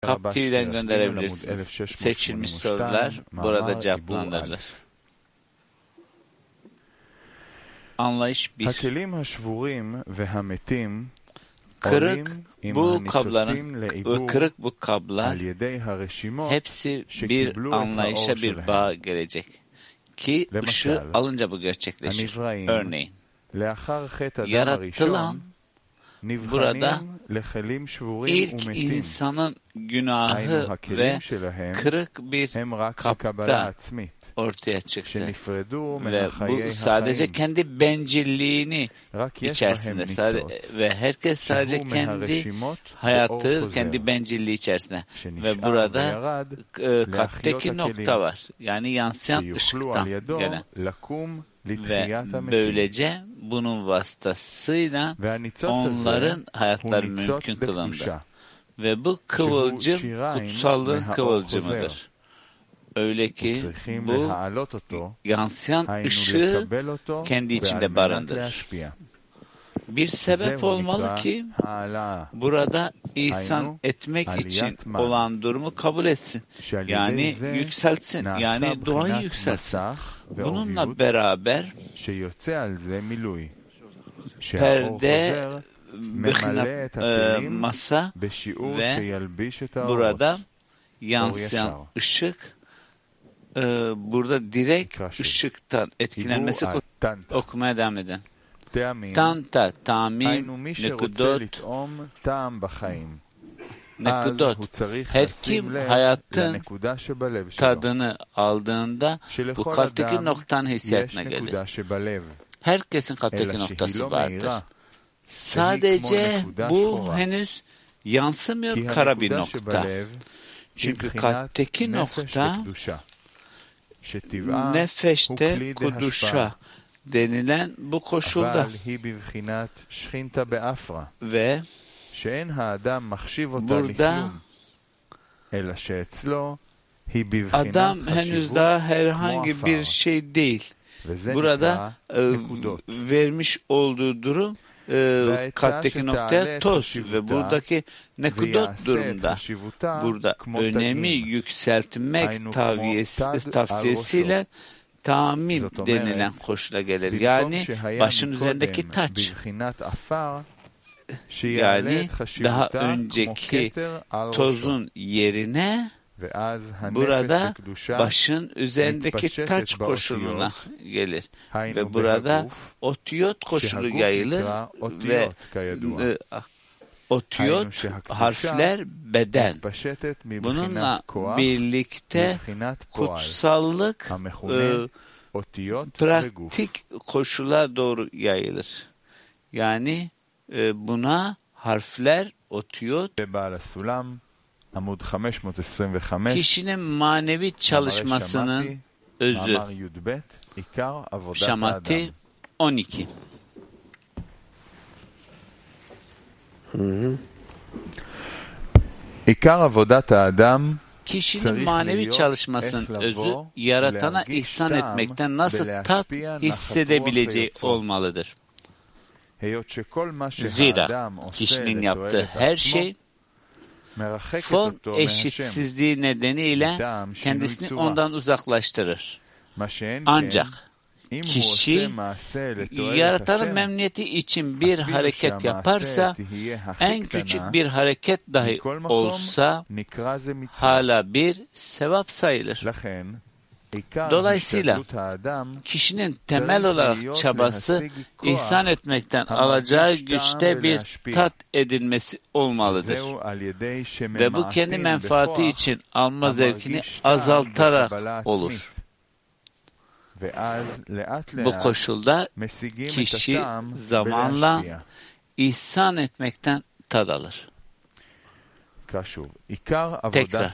Kap TV'den gönderebilirsiniz. Seçilmiş sorular burada cevaplandırılır. Anlayış 1. Kırık bu kablar hepsi bir anlayışa bir bağ gelecek ki ışığı alınca bu gerçekleşir. Örneğin yaratılan burada ilk insanın günahı ve kırık bir kapta ortaya çıktı. Ve bu sadece kendi bencilliğini içerisinde ve herkes sadece kendi hayatı, kendi bencilliği içerisinde. Ve burada kalpteki nokta var. Yani yansıyan ışıktan gelen. Ve böylece bunun vasıtasıyla onların hayatları mümkün kılındı. Ve bu kıvılcım kutsallığın kıvılcımıdır. Öyle ki bu yansıyan ışığı kendi içinde barındırır. Bir sebep olmalı ki burada ihsan etmek için olan durumu kabul etsin. Yani yükseltsin. Yani duayı yükseltsin. Bununla beraber perde, masa ve burada yansıyan ışık burada direkt ışıktan etkilenmesi okumaya devam edin. Tanta, tamin, nekudot, her kim hayatın tadını aldığında bu kalpteki noktanın hissiyatına gelir. Herkesin kalpteki noktası vardır. Sadece bu henüz yansımıyor kara bir nokta. Çünkü kalpteki nokta nefeşte kuduşa denilen bu koşulda ve burada adam henüz daha herhangi bir şey değil. Burada vermiş olduğu durum kalpteki noktaya toz ve buradaki nekudot durumda burada önemi yükseltmek tavsiyesiyle tamim denilen koşula gelir. Yani başın üzerindeki taç. Yani daha önceki tozun yerine burada başın üzerindeki taç koşuluna gelir. Ve burada otiyot koşulu yayılır ve otiyot harfler beden. Bununla birlikte kutsallık pratik koşula doğru yayılır. Yani buna harfler otiyot kişinin manevi çalışmasının özü. Şamati 12. Kişinin manevi çalışmasının özü, yaratana ihsan etmekten nasıl tat hissedebileceği olmalıdır. Zira kişinin yaptığı her şey form eşitsizliği nedeniyle kendisini ondan uzaklaştırır. Ancak kişi yaratanın memnuniyeti için bir hareket yaparsa, en küçük bir hareket dahi olsa hala bir sevap sayılır. Dolayısıyla kişinin temel olarak çabası ihsan etmekten alacağı güçte bir tat edinmesi olmalıdır. Ve bu kendi menfaati için alma zevkini azaltarak olur. Bu koşulda kişi zamanla ihsan etmekten tad alır. Tekrar.